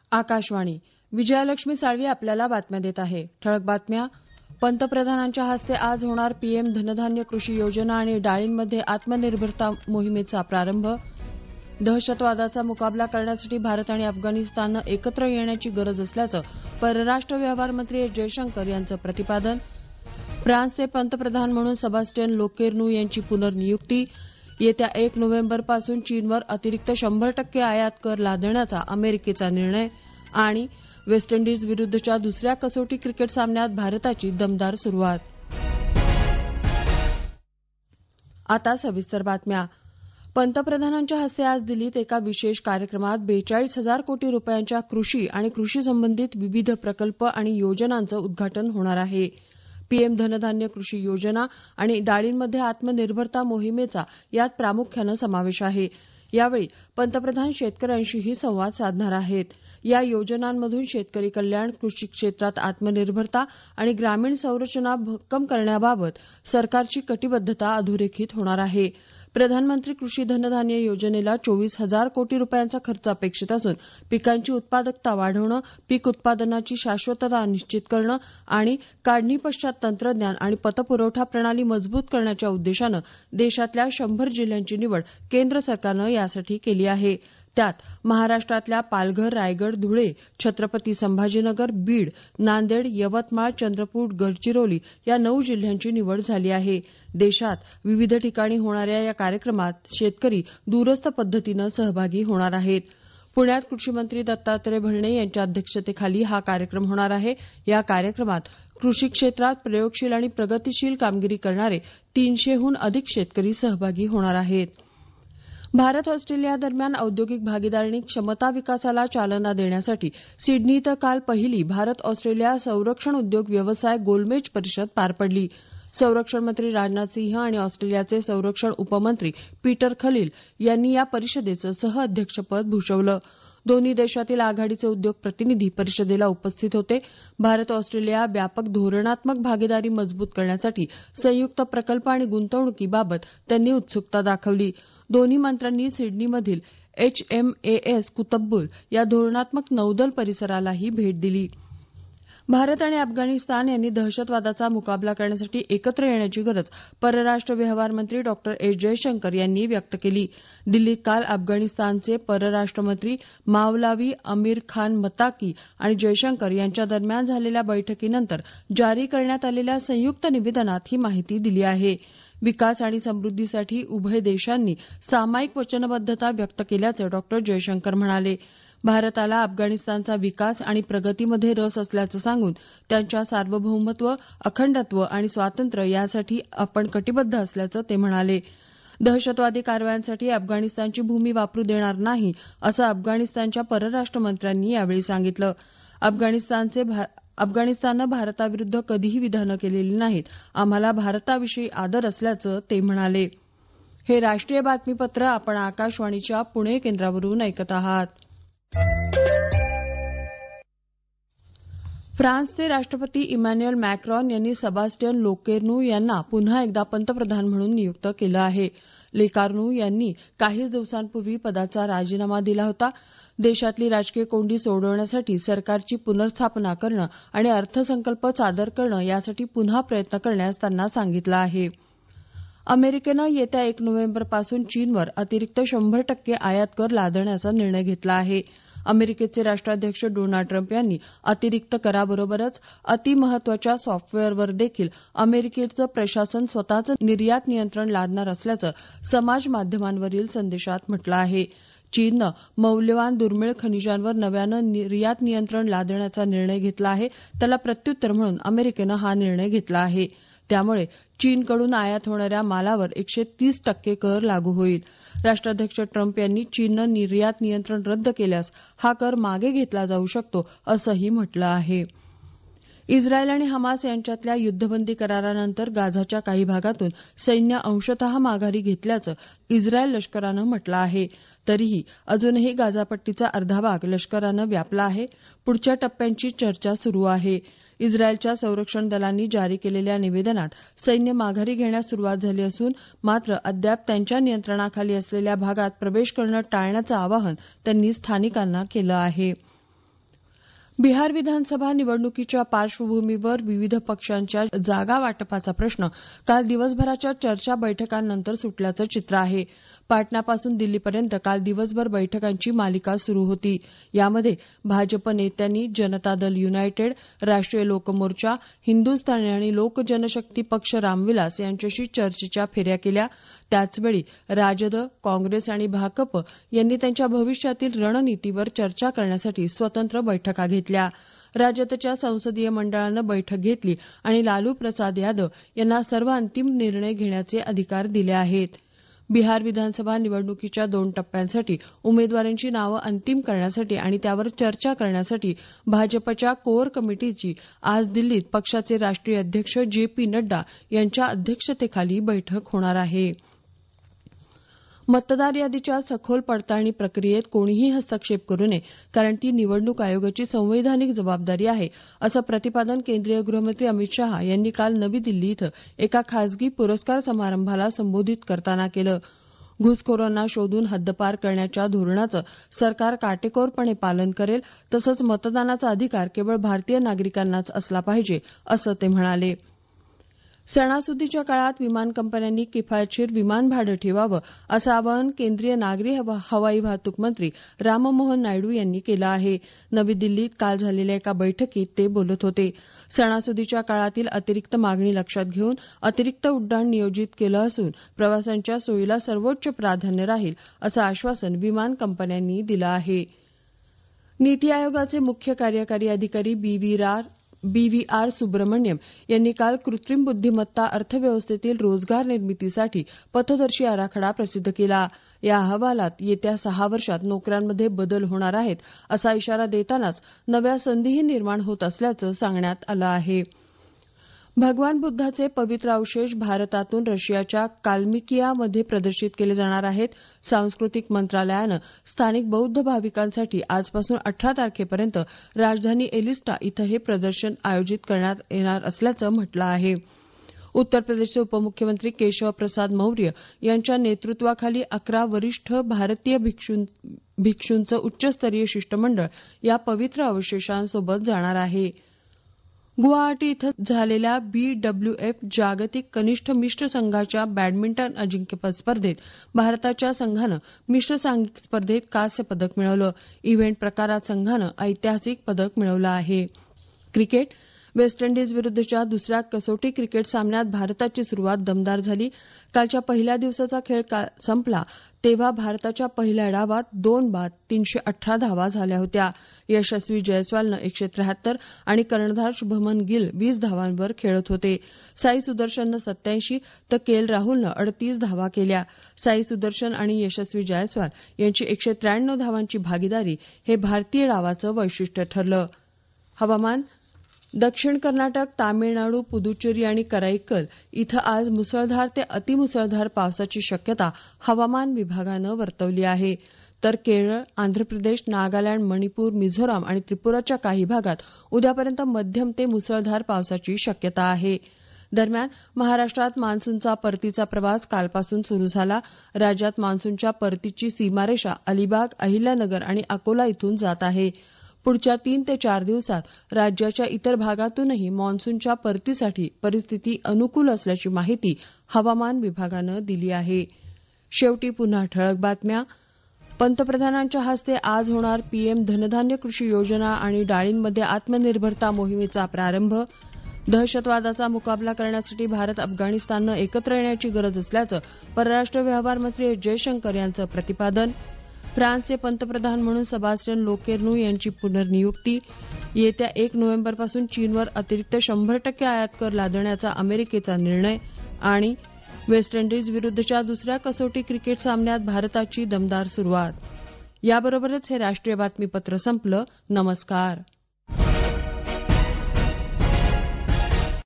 आकाशवाणी. विजयालक्ष्मी साळवी आपल्याला बातम्या देत आहे. ठळक बातम्या. पंतप्रधानांच्या हस्ते आज होणार पीएम धनधान्य कृषी योजना आणि डाळींमध्ये आत्मनिर्भरता मोहिमेचा प्रारंभ. दहशतवादाचा मुकाबला करण्यासाठी भारत आणि अफगाणिस्ताननं एकत्र येण्याची गरज असल्याचं परराष्ट्र व्यवहार मंत्री एस जयशंकर यांचं प्रतिपादन. फ्रान्सचे पंतप्रधान म्हणून सेबास्टियन लोकेर्नू यांची पुनर्नियुक्ती. येत्या 1 नोव्हेंबरपासून चीनवर अतिरिक्त 100% आयात कर लादण्याचा अमेरिकेचा निर्णय. आणि वेस्ट इंडिज विरुद्धच्या दुसऱ्या कसोटी क्रिकेट सामन्यात भारताची दमदार सुरुवात. आता सविस्तर बातम्या. पंतप्रधानांच्या हस्ते आज दिल्लीत एका विशेष कार्यक्रमात 42,000 कोटी रुपयांच्या कृषी आणि कृषी संबंधित विविध प्रकल्प आणि योजनांचं उद्घाटन होणार आहे. पीएम धनधान्य कृषी योजना आणि डाळींमध्ये आत्मनिर्भरता मोहिमेचा यात प्रामुख्यानं समावेश आहे. यावेळी पंतप्रधान शेतकऱ्यांशीही संवाद साधणार आहेत. या योजनांमधून शेतकरी कल्याण, कृषी क्षेत्रात आत्मनिर्भरता आणि ग्रामीण संरचना भक्कम करण्याबाबत सरकारची कटिबद्धता अधोरेखित होणार आहे. प्रधानमंत्री कृषी धनधान्य योजनेला 24,000 कोटी रुपयांचा खर्च अपेक्षित असून पिकांची उत्पादकता वाढवणं, पीक उत्पादनाची शाश्वतता निश्चित करणं आणि काढणी पश्चात तंत्रज्ञान आणि पतपुरवठा प्रणाली मजबूत करण्याच्या उद्देशानं देशातल्या 100 जिल्ह्यांची निवड केंद्र सरकारनं यासाठी केली आहे. त्यात महाराष्ट्रातल्या पालघर, रायगड, धुळे, छत्रपती संभाजीनगर, बीड, नांदेड, यवतमाळ, चंद्रपूर, गडचिरोली या 9 जिल्ह्यांची निवड झाली आहे. देशात विविध ठिकाणी होणाऱ्या या कार्यक्रमात शेतकरी दूरस्थ पद्धतीनं सहभागी होणार आहेत. पुण्यात कृषीमंत्री दत्तात्रय भरणे यांच्या अध्यक्षतेखाली हा कार्यक्रम होणार आहे. या कार्यक्रमात कृषी क्षेत्रात प्रयोगशील आणि प्रगतीशील कामगिरी करणारे 300हून अधिक शेतकरी सहभागी होणार आहेत. भारत ऑस्ट्रेलिया दरम्यान औद्योगिक भागीदारी क्षमता विकासाला चालना देण्यासाठी सिडनी इथं काल पहिली भारत ऑस्ट्रेलिया संरक्षण उद्योग व्यवसाय गोलमेज परिषद पार पडली. संरक्षण मंत्री राजनाथ सिंह आणि ऑस्ट्रेलियाचे संरक्षण उपमंत्री पीटर खलील यांनी या परिषदेचं सहअध्यक्षपद भूषवलं. दोन्ही देशातील आघाडीचे उद्योग प्रतिनिधी परिषदेला उपस्थित होते. भारत ऑस्ट्रेलिया व्यापक धोरणात्मक भागीदारी मजबूत करण्यासाठी संयुक्त प्रकल्प आणि गुंतवणुकीबाबत त्यांनी उत्सुकता दाखवली. दोन्ही मंत्र्यांनी सिडनीमधील HMAS कुतुब्बुल या धोरणात्मक नौदल परिसरालाही भेट दिली. भारत आणि अफगाणिस्तान यांनी दहशतवादाचा मुकाबला करण्यासाठी एकत्र येण्याची गरज परराष्ट्र व्यवहार मंत्री डॉ एस जयशंकर यांनी व्यक्त केली. दिल्लीत काल अफगाणिस्तानचे परराष्ट्र मंत्री मावलावी अमीर खान मताकी आणि जयशंकर यांच्या दरम्यान झालेल्या बैठकीनंतर जारी करण्यात आलेल्या संयुक्त निवेदनात ही माहिती दिली आहे. विकास आणि समृद्धीसाठी उभय देशांनी सामायिक वचनबद्धता व्यक्त केल्याचं डॉ जयशंकर म्हणाले. भारताला अफगाणिस्तानचा विकास आणि प्रगतीमध्ये रस असल्याचं सांगून त्यांच्या सार्वभौमत्व, अखंडत्व आणि स्वातंत्र्य यासाठी आपण कटिबद्ध असल्याचं ते म्हणाले. दहशतवादी कारवायांसाठी अफगाणिस्तानची भूमी वापरू देणार नाही असं अफगाणिस्तानच्या परराष्ट्र मंत्र्यांनी यावेळी सांगितलं. अफगाणिस्ताननं भारताविरुद्ध कधीही विधानं केलेली नाहीत. आम्हाला भारताविषयी आदर असल्याचं ते म्हणाले. हे राष्ट्रीय बातमीपत्र आपण आकाशवाणीच्या पुणे केंद्रावरून ऐकत आहात. फ्रान्सचे राष्ट्रपती इमॅन्युएल मॅक्रॉन यांनी सेबास्टियन लोकेर्नू यांना पुन्हा एकदा पंतप्रधान म्हणून नियुक्त केलं आहे. लोकार्नू यांनी काहीच दिवसांपूर्वी पदाचा राजीनामा दिला होता. देशातली राजकीय कोंडी सोडवण्यासाठी सरकारची पुनर्स्थापना करणं आणि अर्थसंकल्प सादर करणं यासाठी पुन्हा प्रयत्न करण्यास त्यांना सांगितलं आहे. अमेरिकेनं येत्या 1 नोव्हेंबरपासून चीनवर अतिरिक्त 100% आयात कर लादण्याचा निर्णय घेतला आहे. अमेरिकेचे राष्ट्राध्यक्ष डोनाल्ड ट्रम्प यांनी अतिरिक्त कराबरोबरच अतिमहत्वाच्या सॉफ्टवेअरवर देखील अमेरिकेचं प्रशासन स्वतःचं निर्यात नियंत्रण लादणार असल्याचं समाज माध्यमांवरील संदेशात म्हटलं आहे. चीननं मौल्यवान दुर्मिळ खनिजांवर नव्यानं निर्यात नियंत्रण लादण्याचा निर्णय घेतला आहे. त्याला प्रत्युत्तर म्हणून अमेरिकेनं हा निर्णय घेतला आहे. त्यामुळे चीनकडून आयात होणाऱ्या मालावर 130% कर लागू होईल. राष्ट्राध्यक्ष ट्रम्प यांनी चीननं निर्यात नियंत्रण रद्द केल्यास हा कर मागे घेतला जाऊ शकतो असंही म्हटलं आहे. इस्रायल आणि हमास यांच्यातल्या युद्धबंदी करारानंतर गाझाच्या काही भागातून सैन्य अंशतः माघारी घेतल्याचं इस्रायल लष्करानं म्हटलं आहे. तरीही अजूनही गाझापट्टीचा अर्धा भाग लष्करानं व्यापला आहे. पुढच्या टप्प्यांची चर्चा सुरू आहे. इस्रायलच्या संरक्षण दलांनी जारी केलेल्या निवेदनात सैन्य माघारी घेण्यास सुरुवात झाली असून मात्र अद्याप त्यांच्या नियंत्रणाखाली असलेल्या भागात प्रवेश करणं टाळण्याचं आवाहन त्यांनी स्थानिकांना केलं आहे. बिहार विधानसभा निवडणुकीच्या पार्श्वभूमीवर विविध पक्षांच्या जागा वाटपाचा प्रश्न काल दिवसभराच्या चर्चा बैठकांनंतर सुटल्याचं चित्र आहे. पाटणापासून दिल्लीपर्यंत काल दिवसभर बैठकांची मालिका सुरू होती. यामध्ये भाजप नेत्यांनी जनता दल युनायटेड, राष्ट्रीय लोकमोर्चा, हिंदुस्थानी आणि लोक जनशक्ती पक्ष रामविलास यांच्याशी चर्चेच्या फेऱ्या केल्या. त्याचवेळी राजद, काँग्रेस आणि भाकप यांनी त्यांच्या भविष्यातील रणनीतीवर चर्चा करण्यासाठी स्वतंत्र बैठका घेतल्या. राजदच्या संसदीय मंडळानं बैठक घेतली आणि लालू प्रसाद यादव यांना सर्व अंतिम निर्णय घेण्याचे अधिकार दिले आहेत. बिहार विधानसभा निवडणुकीच्या 2 टप्प्यांसाठी उमेदवारांची नावं अंतिम करण्यासाठी आणि त्यावर चर्चा करण्यासाठी भाजपच्या कोअर कमिटीची आज दिल्लीत पक्षाचे राष्ट्रीय अध्यक्ष जे.पी. नड्डा यांच्या अध्यक्षतेखाली बैठक होणार आहे. मतदार यादीच्या सखोल पडताळणी प्रक्रियेत कोणीही हस्तक्षेप करू नये, कारण ती निवडणूक आयोगाची संवैधानिक जबाबदारी आहे, असं प्रतिपादन केंद्रीय गृहमंत्री अमित शहा यांनी काल नवी दिल्ली इथं एका खासगी पुरस्कार समारंभाला संबोधित करताना केलं. घुसखोरांना शोधून हद्दपार करण्याच्या धोरणाचं सरकार काटेकोरपणे पालन करेल, तसंच मतदानाचा अधिकार केवळ भारतीय नागरिकांनाच असला पाहिजे, असं ते म्हणाले. सणासुदीच्या काळात विमान कंपन्यांनी किफायतशीर विमान भाडं ठेवावं, असं आवाहन केंद्रीय नागरी हवाई वाहतूक मंत्री राममोहन नायडू यांनी केलं आहे. नवी दिल्लीत काल झालेल्या एका बैठकीत ते बोलत होते. सणासुदीच्या काळातील अतिरिक्त मागणी लक्षात घेऊन अतिरिक्त उड्डाण नियोजित केलं असून प्रवाशांच्या सोयीला सर्वोच्च प्राधान्य राहील, असं आश्वासन विमान कंपन्यांनी दिलं आहे. नीती आयोगाचे मुख्य कार्यकारी अधिकारी बी.व्ही.आर. सुब्रमण्यम यांनी काल कृत्रिम बुद्धिमत्ता अर्थव्यवस्थेतील रोजगार निर्मितीसाठी पथदर्शी आराखडा प्रसिद्ध केला. या अहवालात येत्या 6 वर्षात नोकऱ्यांमध्ये बदल होणार आहेत, असा इशारा देतानाच नव्या संधीही निर्माण होत असल्याचं सांगण्यात आलं आहे. भगवान बुद्धाचे पवित्र अवशेष भारतातून रशियाच्या काल्मिकियामध्ये प्रदर्शित केले जाणार आहेत. सांस्कृतिक मंत्रालयानं स्थानिक बौद्ध भाविकांसाठी आजपासून 18 तारखेपर्यंत राजधानी एलिस्टा इथं हे प्रदर्शन आयोजित करण्यात येणार असल्याचं म्हटलं आहे. उत्तर प्रदेशचे उपमुख्यमंत्री केशव प्रसाद मौर्य यांच्या नेतृत्वाखाली 11 वरिष्ठ भारतीय भिक्षूंचं उच्चस्तरीय शिष्टमंडळ या पवित्र अवशेषांसोबत जाणार आहे. गुवाहाटी इथं झालेल्या BWF जागतिक कनिष्ठ मिश्र संघाच्या बॅडमिंटन अजिंक्यपद स्पर्धेत भारताच्या संघानं मिश्र सांघिक स्पर्धेत कांस्य पदक मिळवलं. इव्हेंट प्रकारात संघानं ऐतिहासिक पदक मिळवलं आहे. क्रिकेट वेस्ट इंडिज विरुद्धच्या दुसऱ्या कसोटी क्रिकेट सामन्यात भारताची सुरुवात दमदार झाली. कालच्या पहिल्या दिवसाचा खेळ संपला तेव्हा भारताच्या पहिल्या डावात 2 बाद 318 धावा झाल्या होत्या. यशस्वी जयस्वालनं 173 आणि कर्णधार शुभमन गिल 20 धावांवर खेळत होते. साई सुदर्शननं 87 तर के.राहुलनं 38 धावा केल्या. साई सुदर्शन आणि यशस्वी जयस्वाल यांची 193 धावांची भागीदारी हे भारतीय डावाचं वैशिष्ट्य ठरलं. हवामान दक्षिण कर्नाटक, तामिळनाडू, पुदुच्चेरी आणि कराईकल इथं आज मुसळधार ते अतिमुसळधार पावसाची शक्यता हवामान विभागानं वर्तवली आहे. तर केरळ, आंध्र प्रदेश, नागालँड, मणिपूर, मिझोराम आणि त्रिपुराच्या काही भागात उद्यापर्यंत मध्यम ते मुसळधार पावसाची शक्यता आहे. दरम्यान महाराष्ट्रात मान्सूनचा परतीचा प्रवास कालपासून सुरू झाला. राज्यात मान्सूनच्या परतीची सीमारेषा अलिबाग, अहिल्यानगर आणि अकोला इथून जात आहे. पुढच्या 3 ते 4 दिवसात राज्याच्या इतर भागातूनही मान्सूनच्या परतीसाठी परिस्थिती अनुकूल असल्याची माहिती हवामान विभागानं दिली आहे. शेवटी पुन्हा ठळक बातम्या. पंतप्रधानांच्या हस्ते आज होणार पीएम धनधान्य कृषी योजना आणि डाळींमध्ये आत्मनिर्भरता मोहिमेचा प्रारंभ. दहशतवादाचा मुकाबला करण्यासाठी भारत अफगाणिस्ताननं एकत्र येण्याची गरज असल्याचं परराष्ट्र व्यवहार मंत्री एस जयशंकर यांचं प्रतिपादन. फ्रान्सचे पंतप्रधान म्हणून सेबास्टियन लोकेर्नु यांची पुनर्नियुक्ती. येत्या 1 नोव्हेंबरपासून चीनवर अतिरिक्त 100% आयात कर लादण्याचा अमेरिकेचा निर्णय. आणि वेस्ट इंडिज विरुद्धच्या दुसऱ्या कसोटी क्रिकेट सामन्यात भारताची दमदार सुरुवात. याबरोबरच हे राष्ट्रीय बातमीपत्र संपलं. नमस्कार.